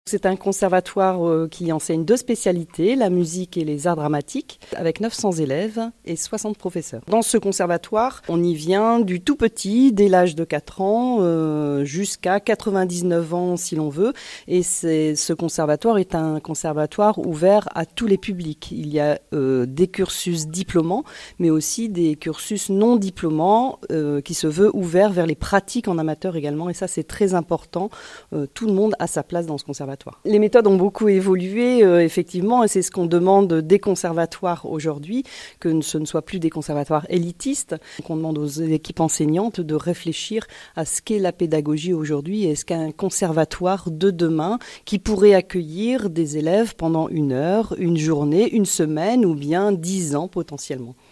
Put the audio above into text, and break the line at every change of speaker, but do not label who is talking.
C'est un conservatoire qui enseigne 2 spécialités, la musique et les arts dramatiques, avec 900 élèves et 60 professeurs. Dans ce conservatoire, on y vient du tout petit, dès l'âge de 4 ans, jusqu'à 99 ans si l'on veut. Et ce conservatoire est un conservatoire ouvert à tous les publics. Il y a des cursus diplômants, mais aussi des cursus non diplômants qui se veut ouverts vers les pratiques en amateur également. Et ça, c'est très important. Tout le monde a sa place dans ce conservatoire. Les méthodes ont beaucoup évolué, effectivement, et c'est ce qu'on demande des conservatoires aujourd'hui, que ce ne soit plus des conservatoires élitistes, qu'on demande aux équipes enseignantes de réfléchir à ce qu'est la pédagogie aujourd'hui et ce qu'est un conservatoire de demain qui pourrait accueillir des élèves pendant 1 heure, une journée, une semaine ou bien 10 ans potentiellement.